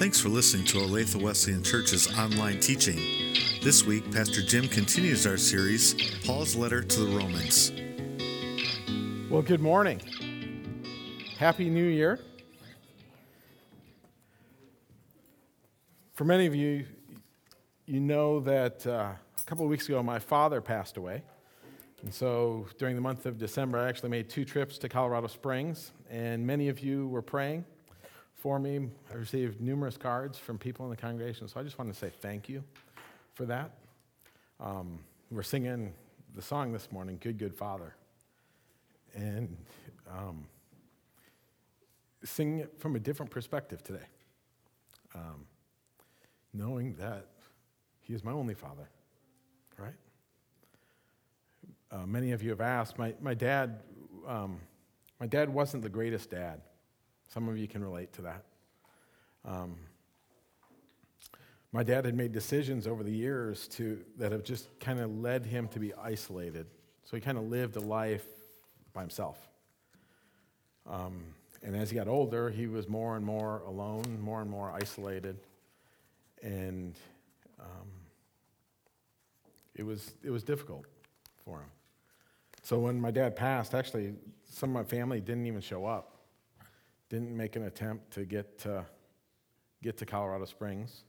Thanks for listening to Olathe Wesleyan Church's online teaching. This week, Pastor Jim continues our series, Paul's Letter to the Romans. Well, good morning. Happy New Year. For many of you, you know that a couple of weeks ago, my father passed away. And so during the month of December, I actually made 2 trips to Colorado Springs, and many of you were praying for me. I received numerous cards from people in the congregation, so I just want to say thank you for that. We're singing the song this morning, Good, Good Father, and singing it from a different perspective today, knowing that He is my only father, right? Many of you have asked, my dad wasn't the greatest dad. Some of you can relate to that. My dad had made decisions over the years that have just kind of led him to be isolated. So he kind of lived a life by himself. And as he got older, he was more and more alone, more and more isolated. And it was difficult for him. So when my dad passed, actually, some of my family didn't even show up. Didn't make an attempt to get to Colorado Springs.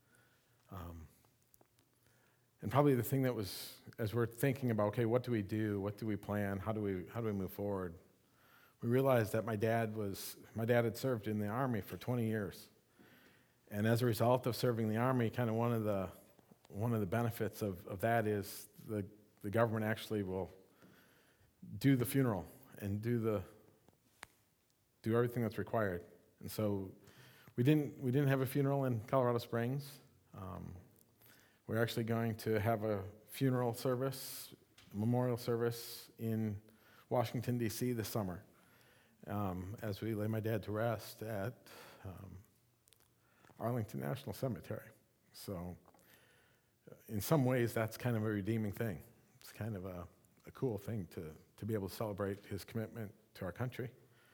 And probably the thing that was, as we're thinking about, okay, what do we do? What do we plan? How do we move forward? We realized that my dad had served in the Army for 20 years. And as a result of serving the Army, kind of one of the benefits of that is the government actually will do the funeral and do everything that's required. And so we didn't have a funeral in Colorado Springs. We're actually going to have a funeral service, a memorial service in Washington, D.C. this summer as we lay my dad to rest at Arlington National Cemetery. So in some ways, that's kind of a redeeming thing. It's kind of a cool thing to be able to celebrate his commitment to our country.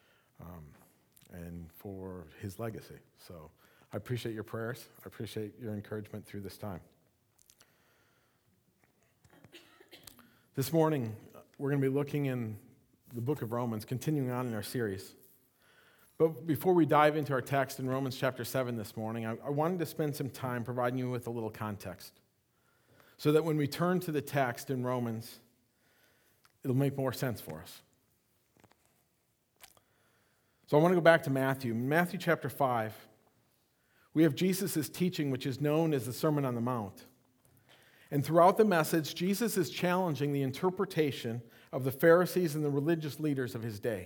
And for his legacy. So I appreciate your prayers. I appreciate your encouragement through this time. This morning, we're going to be looking in the book of Romans, continuing on in our series. But before we dive into our text in Romans chapter 7 this morning, I wanted to spend some time providing you with a little context so that when we turn to the text in Romans, it'll make more sense for us. So I want to go back to Matthew. In Matthew chapter 5, we have Jesus' teaching, which is known as the Sermon on the Mount. And throughout the message, Jesus is challenging the interpretation of the Pharisees and the religious leaders of his day.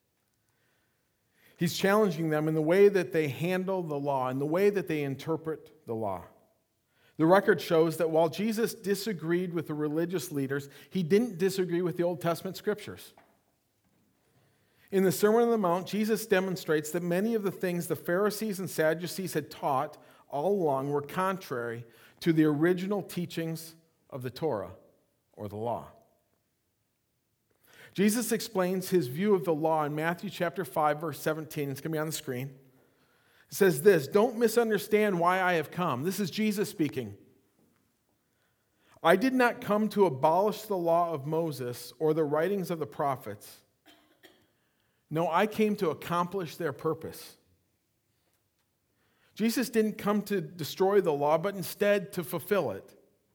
He's challenging them in the way that they handle the law, in the way that they interpret the law. The record shows that while Jesus disagreed with the religious leaders, he didn't disagree with the Old Testament scriptures. In the Sermon on the Mount, Jesus demonstrates that many of the things the Pharisees and Sadducees had taught all along were contrary to the original teachings of the Torah, or the law. Jesus explains his view of the law in Matthew chapter 5, verse 17. It's going to be on the screen. It says this, "Don't misunderstand why I have come." This is Jesus speaking. "I did not come to abolish the law of Moses or the writings of the prophets. No, I came to accomplish their purpose." Jesus didn't come to destroy the law, but instead to fulfill it.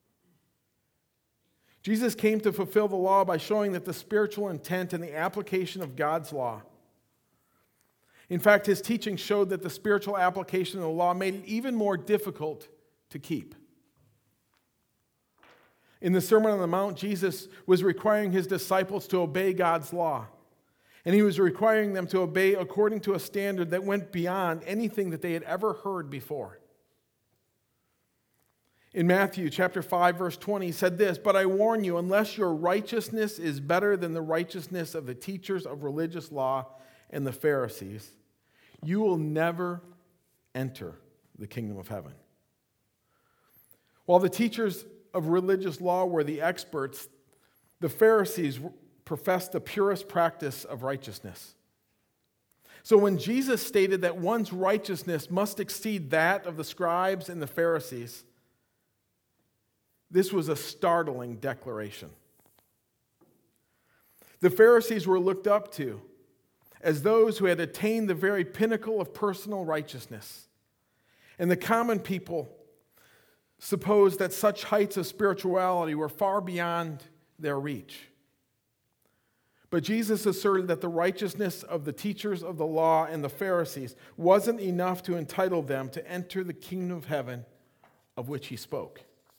Jesus came to fulfill the law by showing that the spiritual intent and the application of God's law. In fact, his teaching showed that the spiritual application of the law made it even more difficult to keep. In the Sermon on the Mount, Jesus was requiring his disciples to obey God's law. And he was requiring them to obey according to a standard that went beyond anything that they had ever heard before. In Matthew chapter 5, verse 20, he said this, "But I warn you, unless your righteousness is better than the righteousness of the teachers of religious law and the Pharisees, you will never enter the kingdom of heaven." While the teachers of religious law were the experts, the Pharisees professed the purest practice of righteousness. So when Jesus stated that one's righteousness must exceed that of the scribes and the Pharisees, this was a startling declaration. The Pharisees were looked up to as those who had attained the very pinnacle of personal righteousness. And the common people supposed that such heights of spirituality were far beyond their reach. But Jesus asserted that the righteousness of the teachers of the law and the Pharisees wasn't enough to entitle them to enter the kingdom of heaven of which he spoke.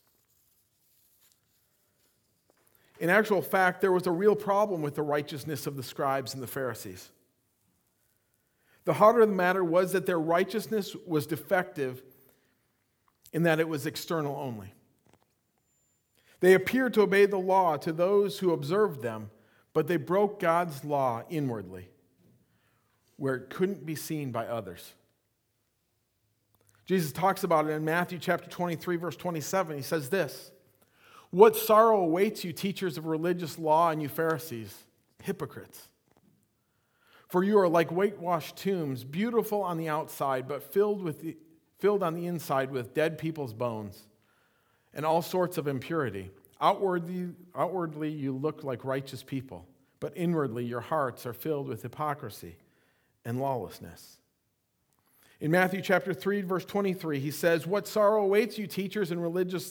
In actual fact, there was a real problem with the righteousness of the scribes and the Pharisees. The heart of the matter was that their righteousness was defective in that it was external only. They appeared to obey the law to those who observed them, but they broke God's law inwardly, where it couldn't be seen by others. Jesus talks about it in Matthew chapter 23, verse 27. He says this, "What sorrow awaits you, teachers of religious law, and you Pharisees, hypocrites! For you are like whitewashed tombs, beautiful on the outside, but filled on the inside with dead people's bones and all sorts of impurity. Outwardly you look like righteous people, but inwardly your hearts are filled with hypocrisy and lawlessness." In Matthew chapter 3, verse 23, he says, "What sorrow awaits you, teachers of religious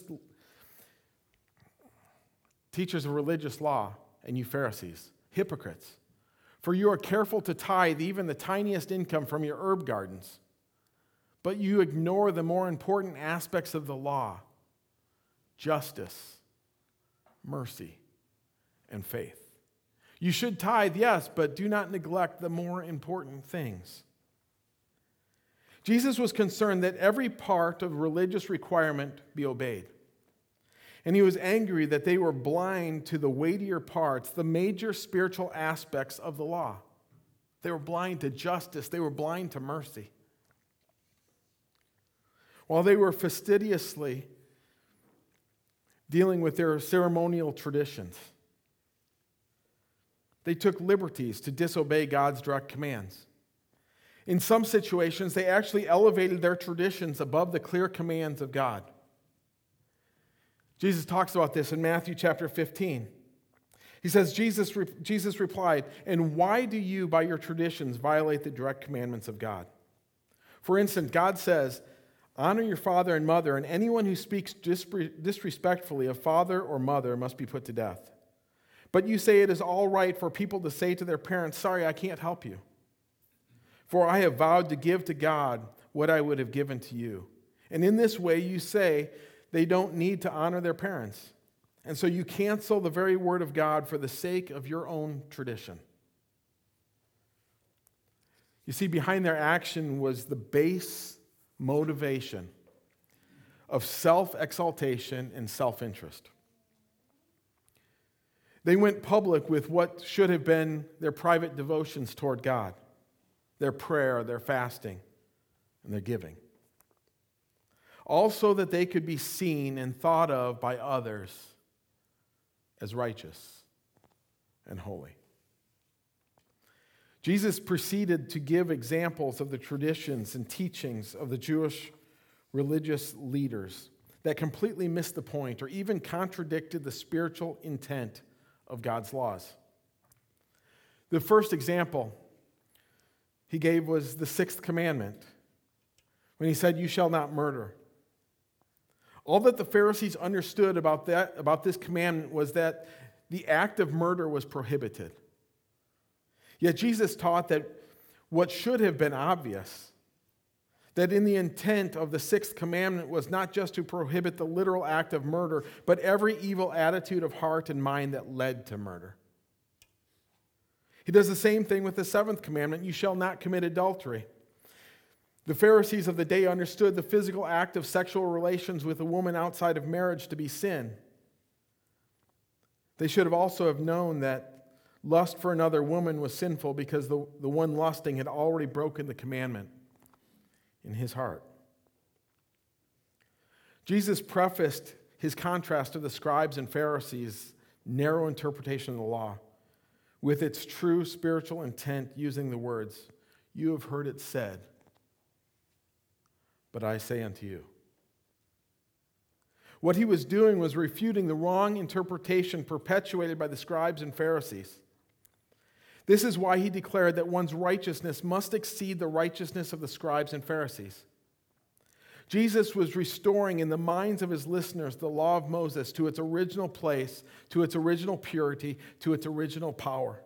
law, and you Pharisees, hypocrites! For you are careful to tithe even the tiniest income from your herb gardens, but you ignore the more important aspects of the law: justice, mercy, and faith. You should tithe, yes, but do not neglect the more important things." Jesus was concerned that every part of religious requirement be obeyed. And he was angry that they were blind to the weightier parts, the major spiritual aspects of the law. They were blind to justice. They were blind to mercy. While they were fastidiously dealing with their ceremonial traditions, they took liberties to disobey God's direct commands. In some situations, they actually elevated their traditions above the clear commands of God. Jesus talks about this in Matthew chapter 15. He says, Jesus replied, "And why do you, by your traditions, violate the direct commandments of God? For instance, God says, 'Honor your father and mother, and anyone who speaks disrespectfully of father or mother must be put to death.' But you say it is all right for people to say to their parents, 'Sorry, I can't help you. For I have vowed to give to God what I would have given to you.' And in this way you say they don't need to honor their parents. And so you cancel the very word of God for the sake of your own tradition." You see, behind their action was the base motivation of self-exaltation and self-interest. They went public with what should have been their private devotions toward God, their prayer, their fasting, and their giving. All so that they could be seen and thought of by others as righteous and holy. Jesus proceeded to give examples of the traditions and teachings of the Jewish religious leaders that completely missed the point or even contradicted the spiritual intent of God's laws. The first example he gave was the sixth commandment, when he said, "You shall not murder." All that the Pharisees understood about this commandment was that the act of murder was prohibited. Yet Jesus taught that what should have been obvious, that in the intent of the sixth commandment was not just to prohibit the literal act of murder, but every evil attitude of heart and mind that led to murder. He does the same thing with the seventh commandment: "You shall not commit adultery." The Pharisees of the day understood the physical act of sexual relations with a woman outside of marriage to be sin. They should have also have known that lust for another woman was sinful because the one lusting had already broken the commandment in his heart. Jesus prefaced his contrast to the scribes and Pharisees' narrow interpretation of the law with its true spiritual intent using the words, You have heard it said, but I say unto you. What he was doing was refuting the wrong interpretation perpetuated by the scribes and Pharisees. This is why he declared that one's righteousness must exceed the righteousness of the scribes and Pharisees. Jesus was restoring in the minds of his listeners the law of Moses to its original place, to its original purity, to its original power.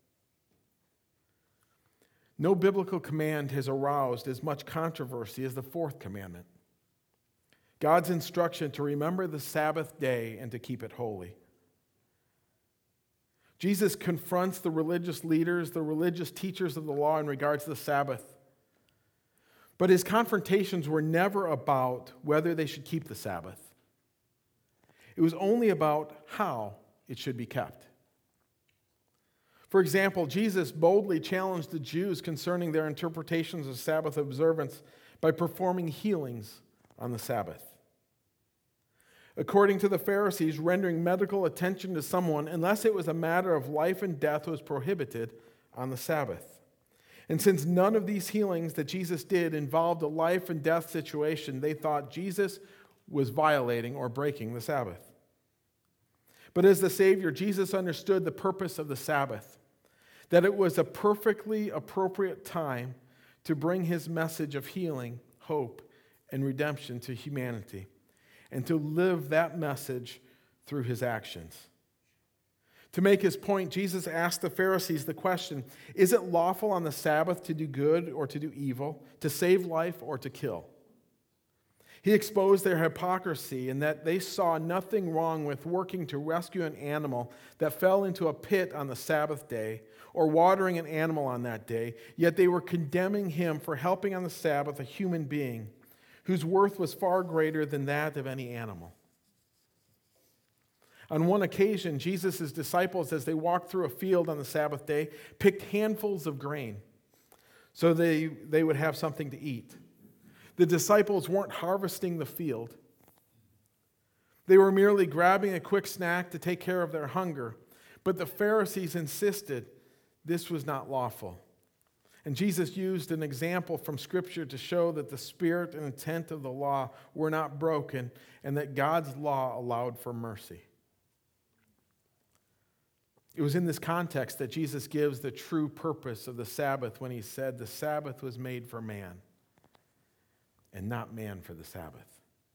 No biblical command has aroused as much controversy as the fourth commandment, God's instruction to remember the Sabbath day and to keep it holy. Jesus confronts the religious leaders, the religious teachers of the law in regards to the Sabbath. But his confrontations were never about whether they should keep the Sabbath. It was only about how it should be kept. For example, Jesus boldly challenged the Jews concerning their interpretations of Sabbath observance by performing healings on the Sabbath. According to the Pharisees, rendering medical attention to someone, unless it was a matter of life and death, was prohibited on the Sabbath. And since none of these healings that Jesus did involved a life and death situation, they thought Jesus was violating or breaking the Sabbath. But as the Savior, Jesus understood the purpose of the Sabbath, that it was a perfectly appropriate time to bring his message of healing, hope, and redemption to humanity, and to live that message through his actions. To make his point, Jesus asked the Pharisees the question, is it lawful on the Sabbath to do good or to do evil, to save life or to kill? He exposed their hypocrisy in that they saw nothing wrong with working to rescue an animal that fell into a pit on the Sabbath day or watering an animal on that day, yet they were condemning him for helping on the Sabbath a human being whose worth was far greater than that of any animal. On one occasion, Jesus' disciples, as they walked through a field on the Sabbath day, picked handfuls of grain so they would have something to eat. The disciples weren't harvesting the field. They were merely grabbing a quick snack to take care of their hunger. But the Pharisees insisted this was not lawful. And Jesus used an example from Scripture to show that the spirit and intent of the law were not broken and that God's law allowed for mercy. It was in this context that Jesus gives the true purpose of the Sabbath when he said the Sabbath was made for man and not man for the Sabbath.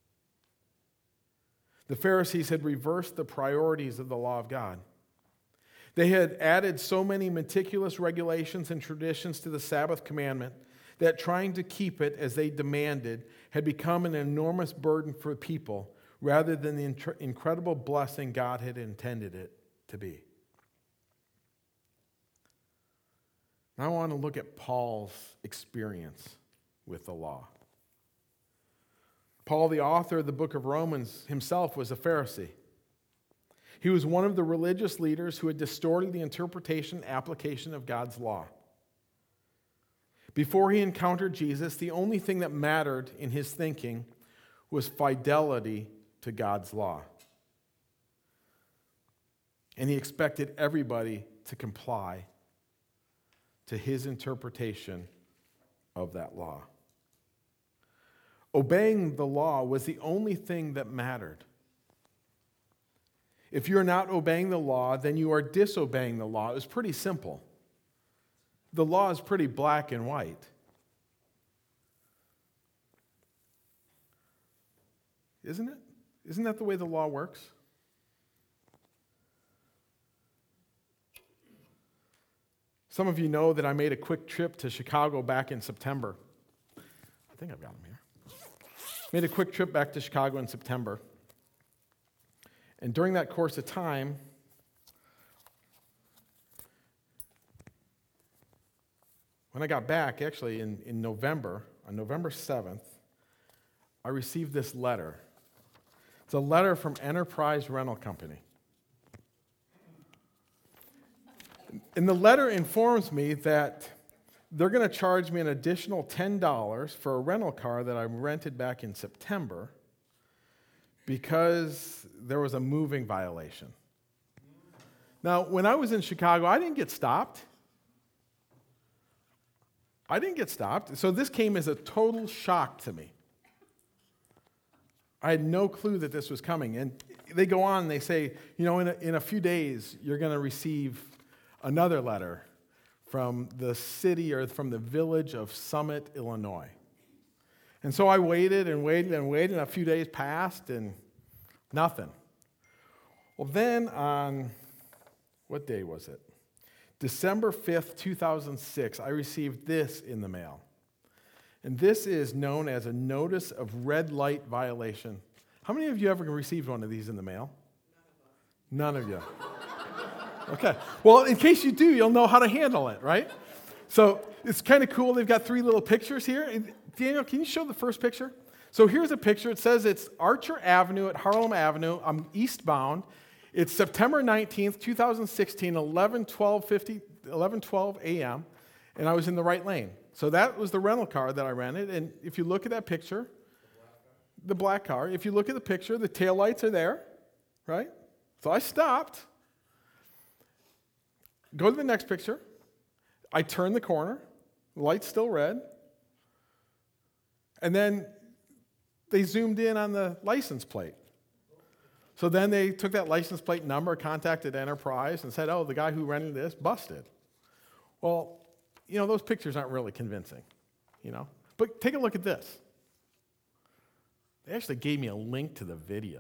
The Pharisees had reversed the priorities of the law of God. They had added so many meticulous regulations and traditions to the Sabbath commandment that trying to keep it as they demanded had become an enormous burden for people rather than the incredible blessing God had intended it to be. Now I want to look at Paul's experience with the law. Paul, the author of the book of Romans, himself was a Pharisee. He was one of the religious leaders who had distorted the interpretation and application of God's law. Before he encountered Jesus, the only thing that mattered in his thinking was fidelity to God's law. And he expected everybody to comply to his interpretation of that law. Obeying the law was the only thing that mattered. If you're not obeying the law, then you are disobeying the law. It was pretty simple. The law is pretty black and white. Isn't it? Isn't that the way the law works? Some of you know that I made a quick trip to Chicago back in September. I think I've got them here. Made a quick trip back to Chicago in September. And during that course of time, when I got back, actually in November, on November 7th, I received this letter. It's a letter from Enterprise Rental Company. And the letter informs me that they're going to charge me an additional $10 for a rental car that I rented back in September because there was a moving violation. Now, when I was in Chicago, I didn't get stopped. I didn't get stopped. So this came as a total shock to me. I had no clue that this was coming. And they go on and they say, in a few days, you're going to receive another letter from the city or from the village of Summit, Illinois. And so I waited and waited and waited, and a few days passed, and nothing. Well, then on, what day was it? December 5th, 2006, I received this in the mail. And this is known as a notice of red light violation. How many of you ever received one of these in the mail? None of you. Okay. Well, in case you do, you'll know how to handle it, right? So it's kind of cool. They've got 3 little pictures here. And Daniel, can you show the first picture? So here's a picture. It says it's Archer Avenue at Harlem Avenue. I'm eastbound. It's September 19th, 2016, 11:12 a.m., and I was in the right lane. So that was the rental car that I rented, and if you look at that picture, the black car, if you look at the picture, the taillights are there, right? So I stopped. Go to the next picture. I turned the corner. The light's still red. And then they zoomed in on the license plate. So then they took that license plate number, contacted Enterprise, and said, oh, the guy who rented this busted. Well, those pictures aren't really convincing, But take a look at this. They actually gave me a link to the video.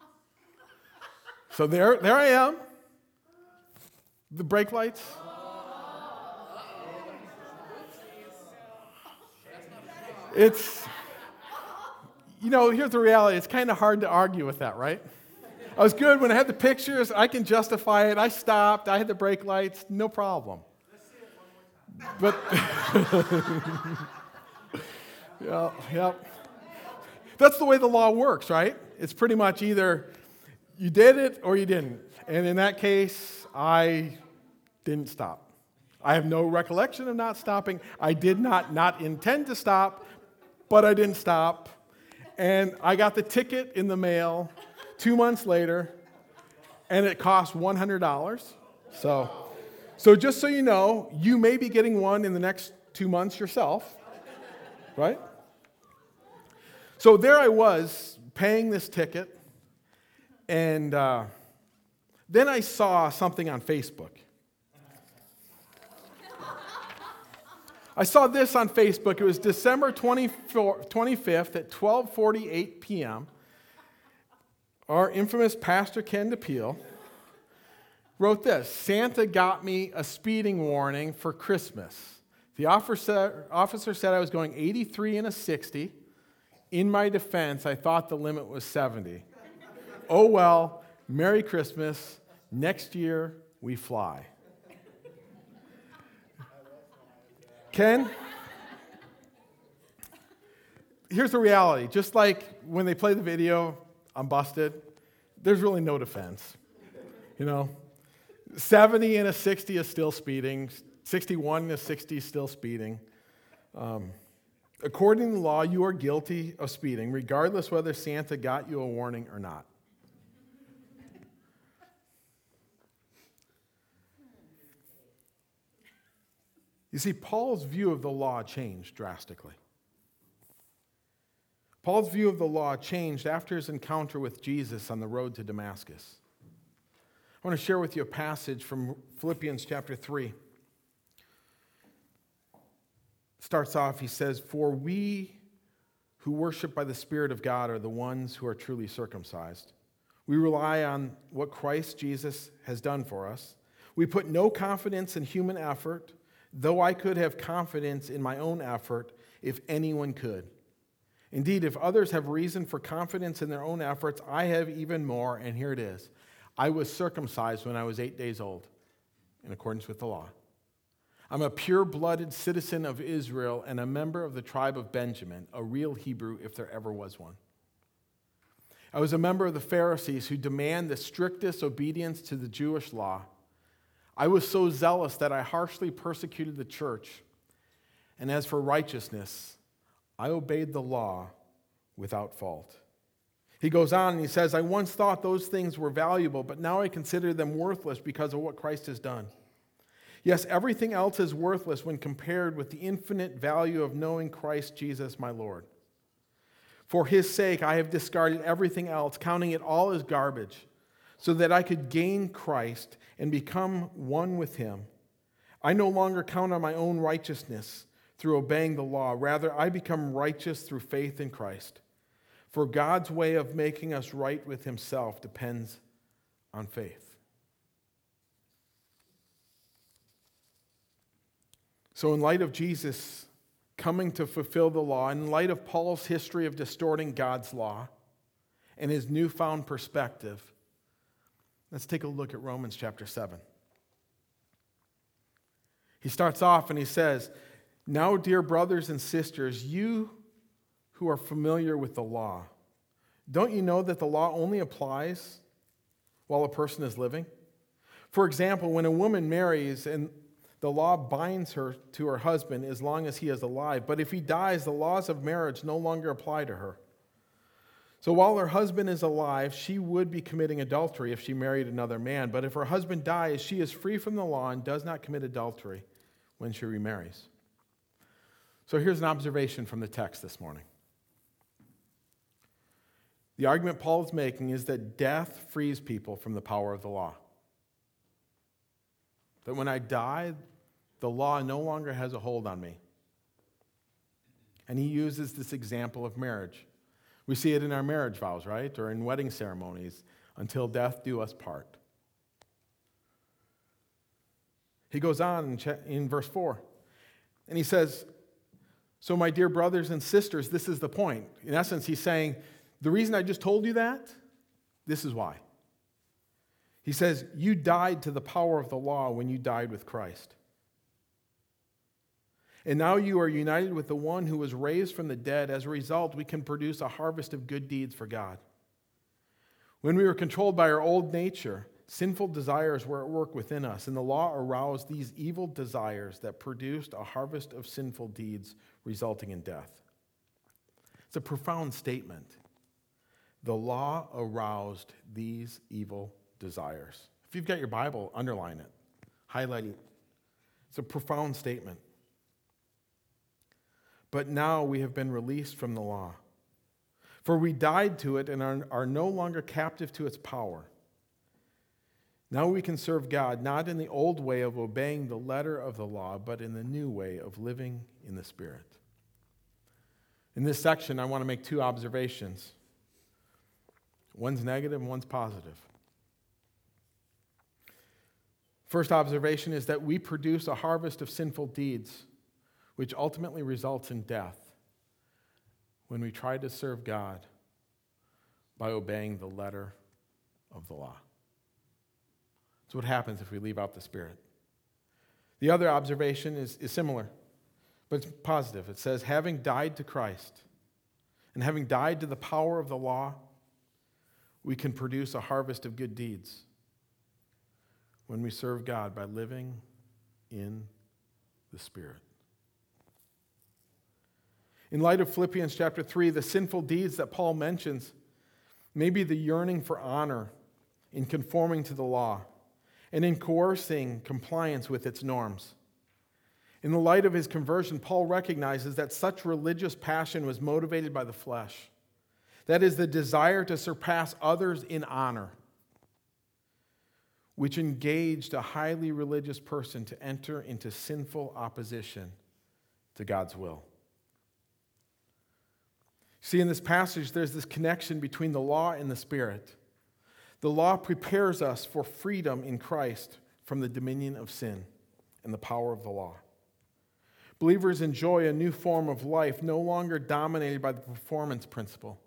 So there I am. The brake lights. It's, here's the reality. It's kind of hard to argue with that, right? I was good when I had the pictures. I can justify it. I stopped. I had the brake lights. No problem. But, yeah. That's the way the law works, right? It's pretty much either you did it or you didn't. And in that case, I didn't stop. I have no recollection of not stopping. I did not intend to stop, but I didn't stop. And I got the ticket in the mail 2 months later, and it cost $100. So just so you know, you may be getting one in the next 2 months yourself, right? So there I was, paying this ticket, and then I saw something on Facebook. I saw this on Facebook. It was December 25th at 12:48 p.m. Our infamous Pastor Ken DePeel wrote this: Santa got me a speeding warning for Christmas. The officer said I was going 83 and a 60. In my defense, I thought the limit was 70. Oh well, Merry Christmas. Next year, we fly. Ken, here's the reality. Just like when they play the video, I'm busted, there's really no defense. 70 and a 60 is still speeding. 61 and a 60 is still speeding. According to the law, you are guilty of speeding, regardless whether Santa got you a warning or not. You see, Paul's view of the law changed drastically. Paul's view of the law changed after his encounter with Jesus on the road to Damascus. I want to share with you a passage from Philippians chapter 3. It starts off, he says, "For we who worship by the Spirit of God are the ones who are truly circumcised. We rely on what Christ Jesus has done for us. We put no confidence in human effort, though I could have confidence in my own effort if anyone could. Indeed, if others have reason for confidence in their own efforts, I have even more, and here it is. I was circumcised when I was 8 days old, in accordance with the law. I'm a pure-blooded citizen of Israel and a member of the tribe of Benjamin, a real Hebrew if there ever was one. I was a member of the Pharisees who demand the strictest obedience to the Jewish law. I was so zealous that I harshly persecuted the church. And as for righteousness, I obeyed the law without fault." He goes on and he says, "I once thought those things were valuable, but now I consider them worthless because of what Christ has done. Yes, everything else is worthless when compared with the infinite value of knowing Christ Jesus my Lord. For his sake, I have discarded everything else, counting it all as garbage, so that I could gain Christ and become one with him. I no longer count on my own righteousness through obeying the law. Rather, I become righteous through faith in Christ. For God's way of making us right with himself depends on faith. So in light of Jesus coming to fulfill the law, in light of Paul's history of distorting God's law and his newfound perspective, let's take a look at Romans chapter 7. He starts off and he says, "Now, dear brothers and sisters, you who are familiar with the law, don't you know that the law only applies while a person is living? For example, when a woman marries and the law binds her to her husband as long as he is alive, but if he dies, the laws of marriage no longer apply to her. So while her husband is alive, she would be committing adultery if she married another man. But if her husband dies, she is free from the law and does not commit adultery when she remarries." So here's an observation from the text this morning. The argument Paul is making is that death frees people from the power of the law. That when I die, the law no longer has a hold on me. And he uses this example of marriage. We see it in our marriage vows, right? Or in wedding ceremonies, until death do us part. He goes on in verse 4, and he says, "So my dear brothers and sisters," this is the point. In essence, he's saying, the reason I just told you that, this is why. He says, you died to the power of the law when you died with Christ. And now you are united with the one who was raised from the dead. As a result, we can produce a harvest of good deeds for God. When we were controlled by our old nature, sinful desires were at work within us, and the law aroused these evil desires that produced a harvest of sinful deeds resulting in death. It's a profound statement. The law aroused these evil desires. If you've got your Bible, underline it, highlight it. It's a profound statement. But now we have been released from the law, for we died to it and are no longer captive to its power. Now we can serve God not in the old way of obeying the letter of the law, but in the new way of living in the Spirit. In this section, I want to make two observations. One's negative and one's positive. First observation is that we produce a harvest of sinful deeds, which ultimately results in death when we try to serve God by obeying the letter of the law. That's what happens if we leave out the Spirit. The other observation is similar, but it's positive. It says, having died to Christ and having died to the power of the law, we can produce a harvest of good deeds when we serve God by living in the Spirit. In light of Philippians chapter 3, the sinful deeds that Paul mentions may be the yearning for honor in conforming to the law and in coercing compliance with its norms. In the light of his conversion, Paul recognizes that such religious passion was motivated by the flesh. That is, the desire to surpass others in honor, which engaged a highly religious person to enter into sinful opposition to God's will. See, in this passage, there's this connection between the law and the Spirit. The law prepares us for freedom in Christ from the dominion of sin and the power of the law. Believers enjoy a new form of life, no longer dominated by the performance principle,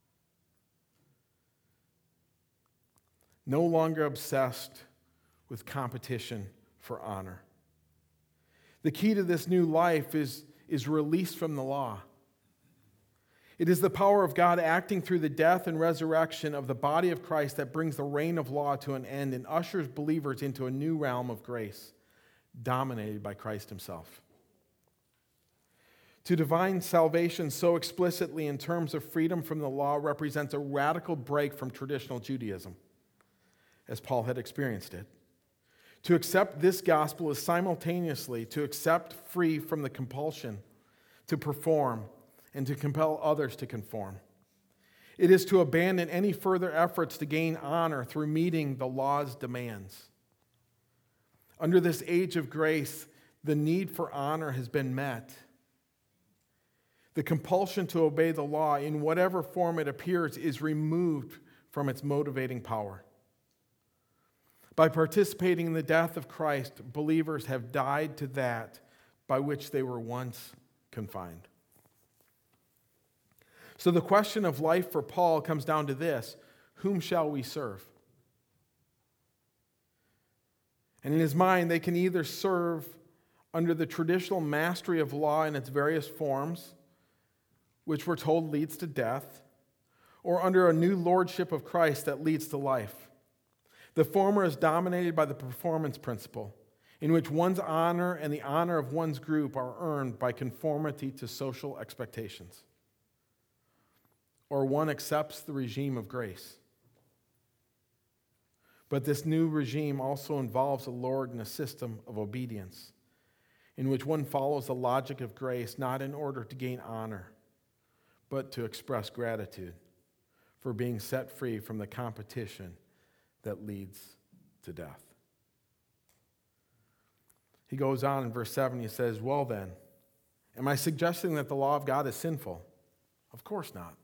no longer obsessed with competition for honor. The key to this new life is release from the law. It is the power of God acting through the death and resurrection of the body of Christ that brings the reign of law to an end and ushers believers into a new realm of grace, dominated by Christ himself. To define salvation so explicitly in terms of freedom from the law represents a radical break from traditional Judaism, as Paul had experienced it. To accept this gospel is simultaneously to accept free from the compulsion to perform and to compel others to conform. It is to abandon any further efforts to gain honor through meeting the law's demands. Under this age of grace, the need for honor has been met. The compulsion to obey the law, in whatever form it appears, is removed from its motivating power. By participating in the death of Christ, believers have died to that by which they were once confined. So the question of life for Paul comes down to this: whom shall we serve? And in his mind, they can either serve under the traditional mastery of law in its various forms, which we're told leads to death, or under a new lordship of Christ that leads to life. The former is dominated by the performance principle, in which one's honor and the honor of one's group are earned by conformity to social expectations. Or one accepts the regime of grace. But this new regime also involves a Lord and a system of obedience, in which one follows the logic of grace not in order to gain honor, but to express gratitude for being set free from the competition that leads to death. He goes on in verse 7, he says, "Well then, am I suggesting that the law of God is sinful? Of course not.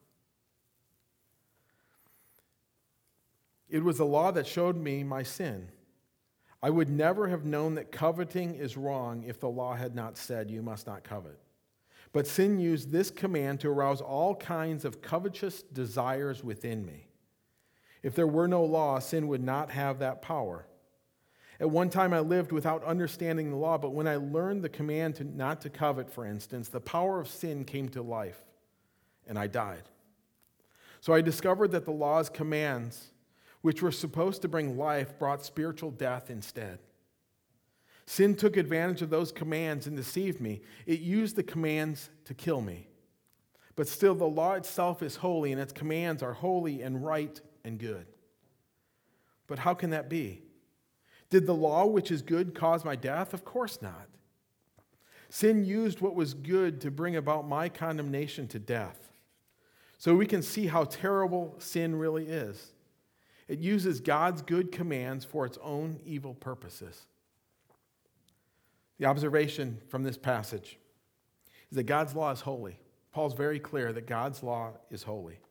It was the law that showed me my sin. I would never have known that coveting is wrong if the law had not said, 'You must not covet.' But sin used this command to arouse all kinds of covetous desires within me. If there were no law, sin would not have that power. At one time I lived without understanding the law, but when I learned the command not to covet, for instance, the power of sin came to life, and I died. So I discovered that the law's commands, which were supposed to bring life, brought spiritual death instead. Sin took advantage of those commands and deceived me. It used the commands to kill me. But still, the law itself is holy, and its commands are holy and right and good. But how can that be? Did the law, which is good, cause my death? Of course not. Sin used what was good to bring about my condemnation to death. So we can see how terrible sin really is. It uses God's good commands for its own evil purposes. The observation from this passage is that God's law is holy. Paul's very clear that God's law is holy.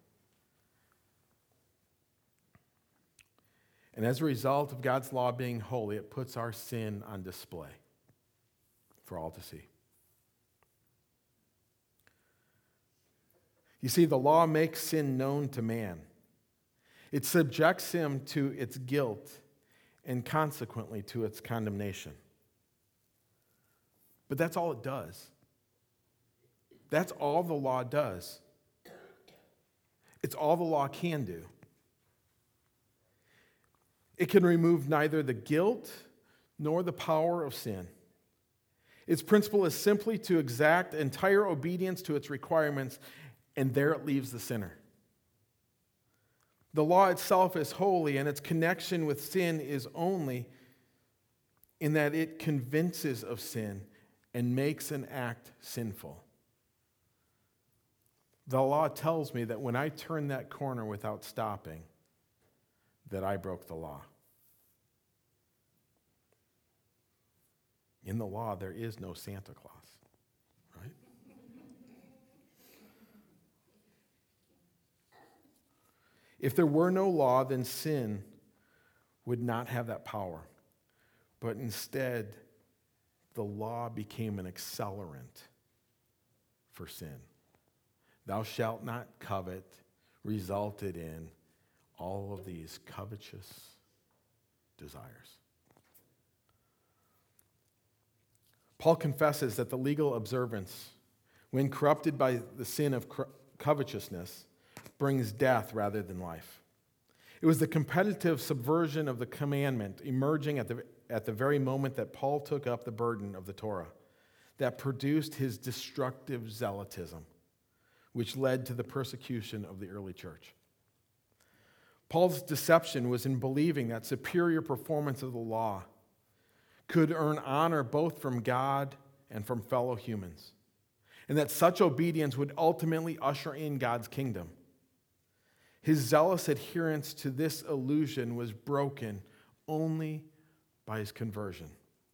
And as a result of God's law being holy, it puts our sin on display for all to see. You see, the law makes sin known to man. It subjects him to its guilt and consequently to its condemnation. But that's all it does. That's all the law does. It's all the law can do. It can remove neither the guilt nor the power of sin. Its principle is simply to exact entire obedience to its requirements, and there it leaves the sinner. The law itself is holy, and its connection with sin is only in that it convinces of sin and makes an act sinful. The law tells me that when I turn that corner without stopping, that I broke the law. In the law, there is no Santa Claus, right? If there were no law, then sin would not have that power. But instead, the law became an accelerant for sin. Thou shalt not covet resulted in all of these covetous desires. Paul confesses that the legal observance, when corrupted by the sin of covetousness, brings death rather than life. It was the competitive subversion of the commandment emerging at the very moment that Paul took up the burden of the Torah that produced his destructive zealotism, which led to the persecution of the early church. Paul's deception was in believing that superior performance of the law could earn honor both from God and from fellow humans, and that such obedience would ultimately usher in God's kingdom. His zealous adherence to this illusion was broken only by his conversion.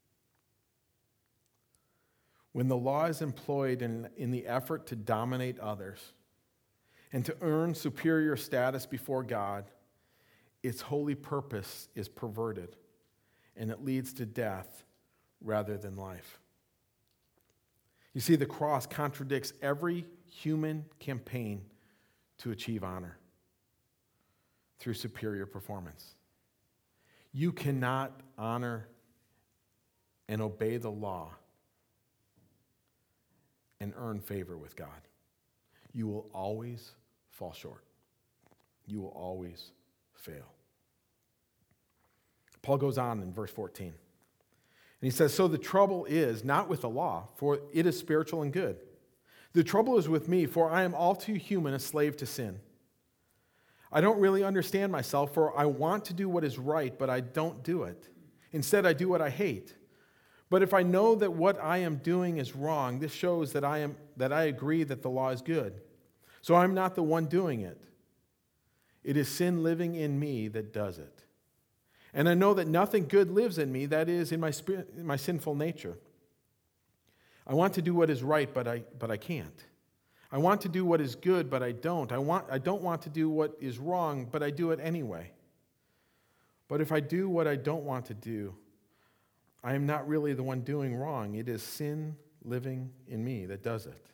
When the law is employed in the effort to dominate others and to earn superior status before God, its holy purpose is perverted, and it leads to death rather than life. You see, the cross contradicts every human campaign to achieve honor through superior performance. You cannot honor and obey the law and earn favor with God. You will always fall short. You will always fail. Paul goes on in verse 14. And he says, "So the trouble is not with the law, for it is spiritual and good. The trouble is with me, for I am all too human, a slave to sin. I don't really understand myself, for I want to do what is right, but I don't do it. Instead, I do what I hate. But if I know that what I am doing is wrong, this shows that I agree that the law is good. So I'm not the one doing it. It is sin living in me that does it. And I know that nothing good lives in me, that is, in my spirit, in my sinful nature. I want to do what is right, but I can't. I want to do what is good, but I don't. I don't want to do what is wrong, but I do it anyway. But if I do what I don't want to do, I am not really the one doing wrong. It is sin living in me that does it."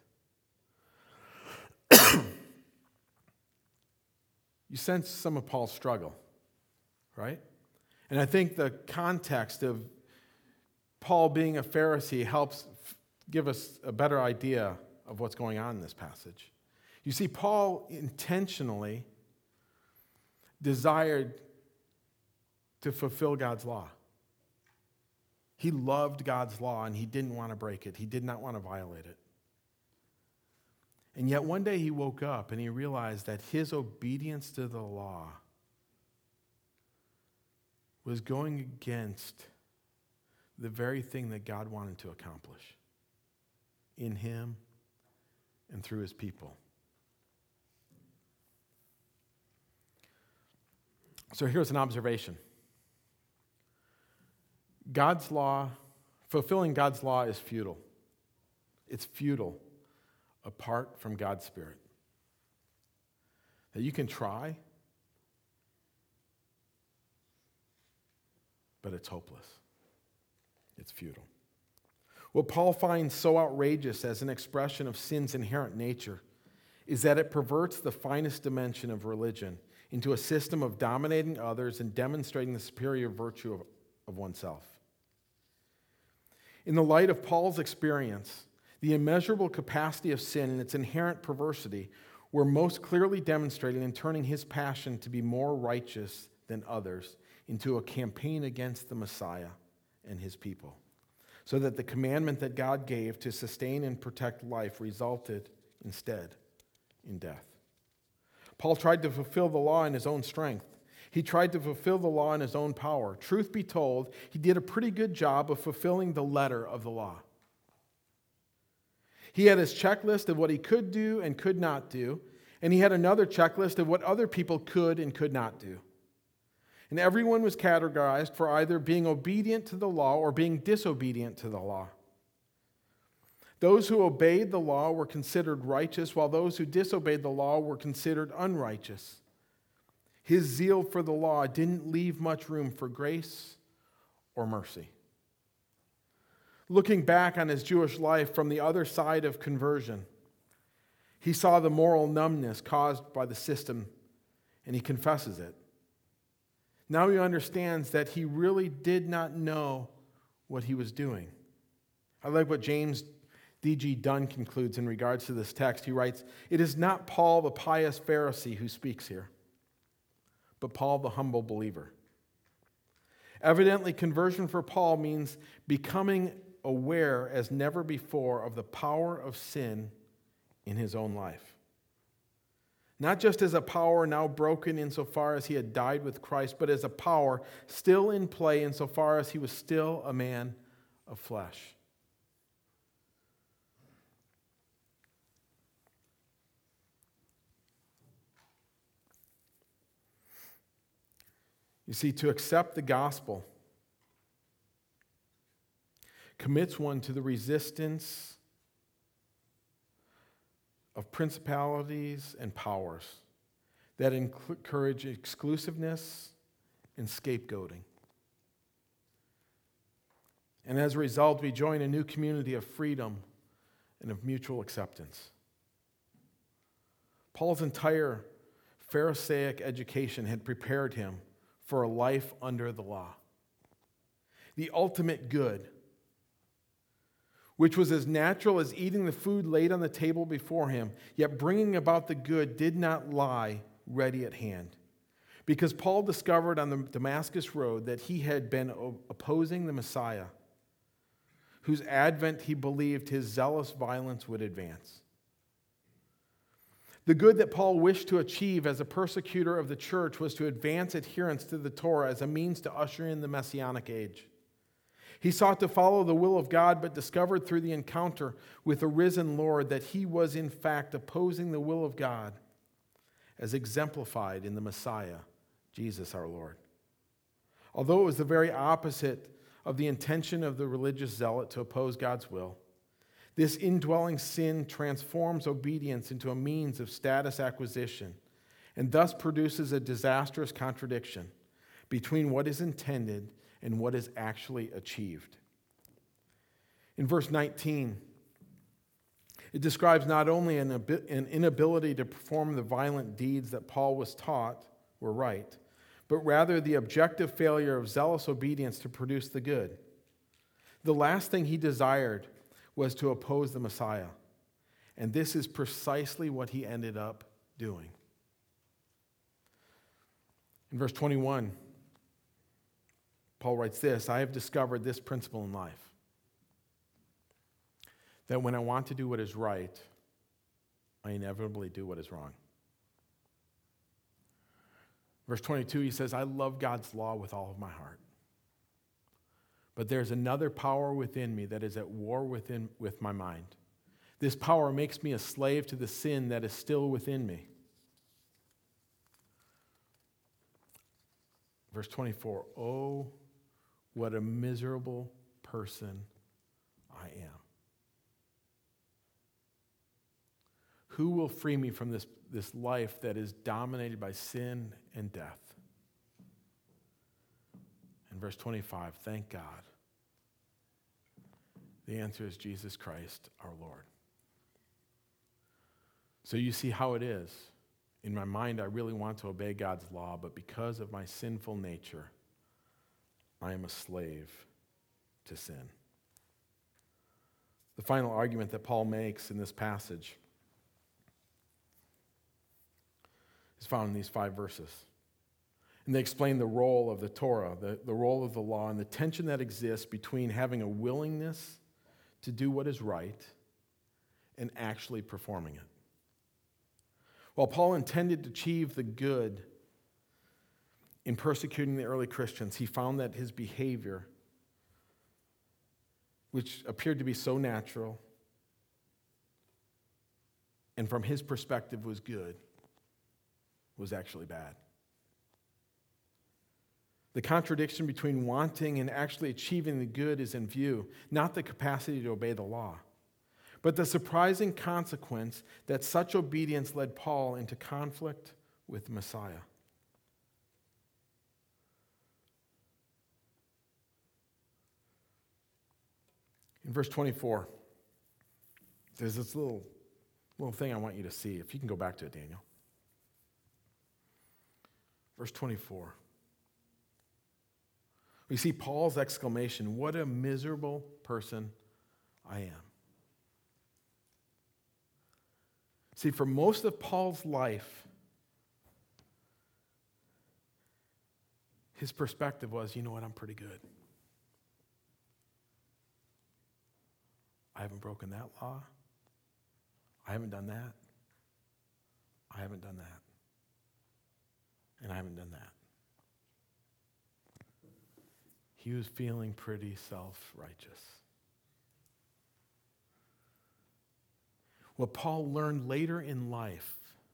You sense some of Paul's struggle, right? And I think the context of Paul being a Pharisee helps give us a better idea of what's going on in this passage. You see, Paul intentionally desired to fulfill God's law. He loved God's law and he didn't want to break it. He did not want to violate it. And yet one day he woke up and he realized that his obedience to the law was going against the very thing that God wanted to accomplish in him and through his people. So here's an observation. God's law, fulfilling God's law is futile. It's futile apart from God's Spirit. That you can try, but it's hopeless. It's futile. What Paul finds so outrageous as an expression of sin's inherent nature is that it perverts the finest dimension of religion into a system of dominating others and demonstrating the superior virtue of oneself. In the light of Paul's experience, the immeasurable capacity of sin and its inherent perversity were most clearly demonstrated in turning his passion to be more righteous than others into a campaign against the Messiah and his people, so that the commandment that God gave to sustain and protect life resulted instead in death. Paul tried to fulfill the law in his own strength. He tried to fulfill the law in his own power. Truth be told, he did a pretty good job of fulfilling the letter of the law. He had his checklist of what he could do and could not do, and he had another checklist of what other people could and could not do. And everyone was categorized for either being obedient to the law or being disobedient to the law. Those who obeyed the law were considered righteous, while those who disobeyed the law were considered unrighteous. His zeal for the law didn't leave much room for grace or mercy. Looking back on his Jewish life from the other side of conversion, he saw the moral numbness caused by the system, and he confesses it. Now he understands that he really did not know what he was doing. I like what James D.G. Dunn concludes in regards to this text. He writes, "It is not Paul the pious Pharisee who speaks here, but Paul the humble believer." Evidently, conversion for Paul means becoming aware as never before of the power of sin in his own life. not just as a power now broken insofar as he had died with Christ, but as a power still in play insofar as he was still a man of flesh. You see, to accept the gospel commits one to the resistance of principalities and powers that encourage exclusiveness and scapegoating. And as a result, we join a new community of freedom and of mutual acceptance. Paul's entire Pharisaic education had prepared him for a life under the law. The ultimate good, which was as natural as eating the food laid on the table before him, yet bringing about the good did not lie ready at hand. Because Paul discovered on the Damascus road that he had been opposing the Messiah, whose advent he believed his zealous violence would advance. The good that Paul wished to achieve as a persecutor of the church was to advance adherence to the Torah as a means to usher in the Messianic age. He sought to follow the will of God, but discovered through the encounter with the risen Lord that he was in fact opposing the will of God as exemplified in the Messiah, Jesus our Lord. Although it was the very opposite of the intention of the religious zealot to oppose God's will, this indwelling sin transforms obedience into a means of status acquisition and thus produces a disastrous contradiction between what is intended and what is actually achieved. In verse 19, it describes not only an inability to perform the violent deeds that Paul was taught were right, but rather the objective failure of zealous obedience to produce the good. The last thing he desired was to oppose the Messiah. And this is precisely what he ended up doing. In verse 21, Paul writes this, I have discovered this principle in life, that when I want to do what is right, I inevitably do what is wrong. Verse 22, he says, I love God's law with all of my heart. But there's another power within me that is at war with my mind. This power makes me a slave to the sin that is still within me. Verse 24, oh, what a miserable person I am. Who will free me from this life that is dominated by sin and death? In verse 25, thank God. The answer is Jesus Christ, our Lord. So you see how it is. In my mind, I really want to obey God's law, but because of my sinful nature, I am a slave to sin. The final argument that Paul makes in this passage is found in these 5 verses. And they explain the role of the Torah, the role of the law, and the tension that exists between having a willingness to do what is right and actually performing it. While Paul intended to achieve the good in persecuting the early Christians, he found that his behavior, which appeared to be so natural and from his perspective was good, was actually bad. The contradiction between wanting and actually achieving the good is in view, not the capacity to obey the law, but the surprising consequence that such obedience led Paul into conflict with the Messiah. In verse 24, there's this little thing I want you to see. If you can go back to it, Daniel. Verse 24. We see Paul's exclamation, what a miserable person I am. See, for most of Paul's life, his perspective was, you know what, I'm pretty good. I haven't broken that law. I haven't done that. I haven't done that. And I haven't done that. He was feeling pretty self-righteous. What Paul learned later in life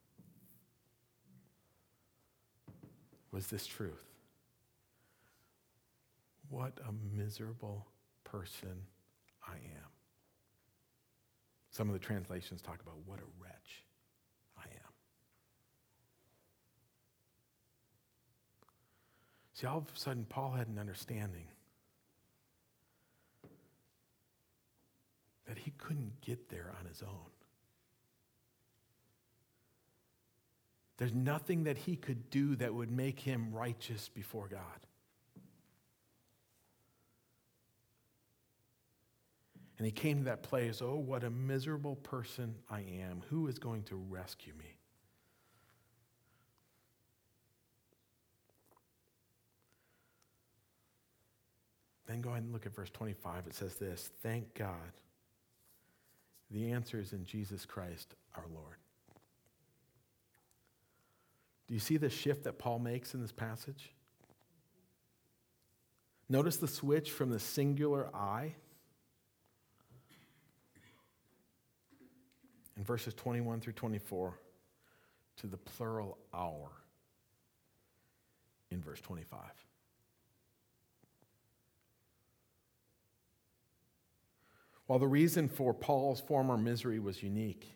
was this truth. What a miserable person I am. Some of the translations talk about what a wretch I am. See, all of a sudden, Paul had an understanding that he couldn't get there on his own. There's nothing that he could do that would make him righteous before God. And he came to that place, oh, what a miserable person I am. Who is going to rescue me? Then go ahead and look at verse 25. It says this, thank God. The answer is in Jesus Christ, our Lord. Do you see the shift that Paul makes in this passage? Notice the switch from the singular I in verses 21 through 24 to the plural our in verse 25. While the reason for Paul's former misery was unique,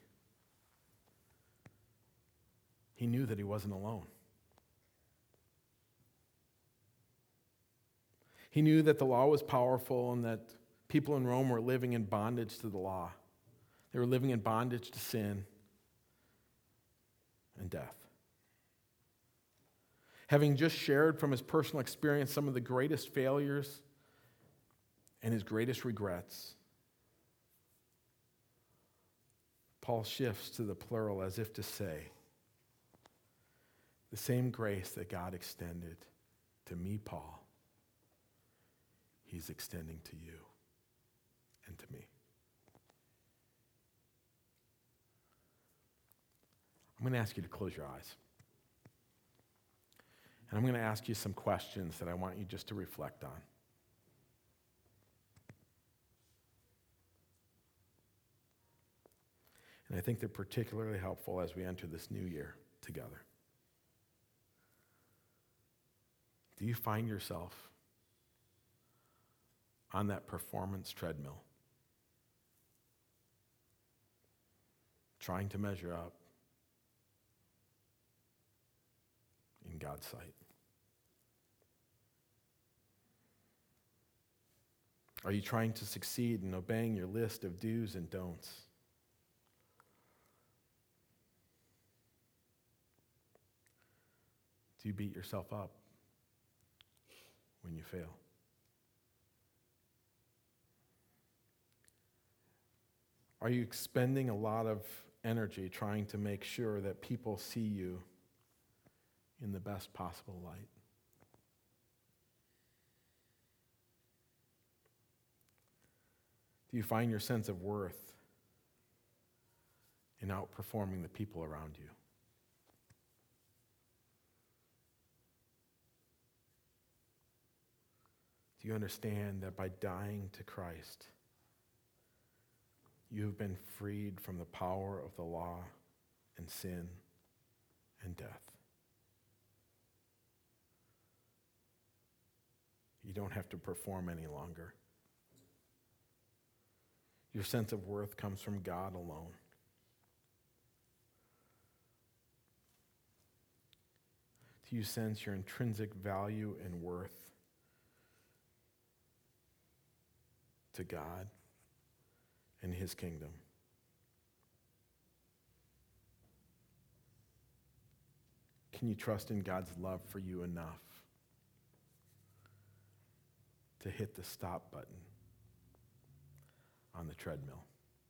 he knew that he wasn't alone. He knew that the law was powerful and that people in Rome were living in bondage to the law. They were living in bondage to sin and death. Having just shared from his personal experience some of the greatest failures and his greatest regrets, Paul shifts to the plural as if to say, the same grace that God extended to me, Paul, he's extending to you and to me. I'm going to ask you to close your eyes. And I'm going to ask you some questions that I want you just to reflect on. And I think they're particularly helpful as we enter this new year together. Do you find yourself on that performance treadmill, trying to measure up in God's sight? Are you trying to succeed in obeying your list of do's and don'ts? Do you beat yourself up when you fail? Are you expending a lot of energy trying to make sure that people see you in the best possible light? Do you find your sense of worth in outperforming the people around you? Do you understand that by dying to Christ, you have been freed from the power of the law and sin and death? You don't have to perform any longer. Your sense of worth comes from God alone. Do you sense your intrinsic value and worth to God and his kingdom? Can you trust in God's love for you enough to hit the stop button on the treadmill?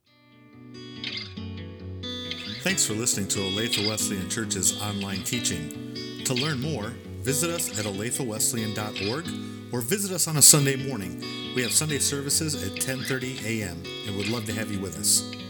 Thanks for listening to Olathe Wesleyan Church's online teaching. To learn more, visit us at olathewesleyan.org or visit us on a Sunday morning. We have Sunday services at 10:30 a.m. and would love to have you with us.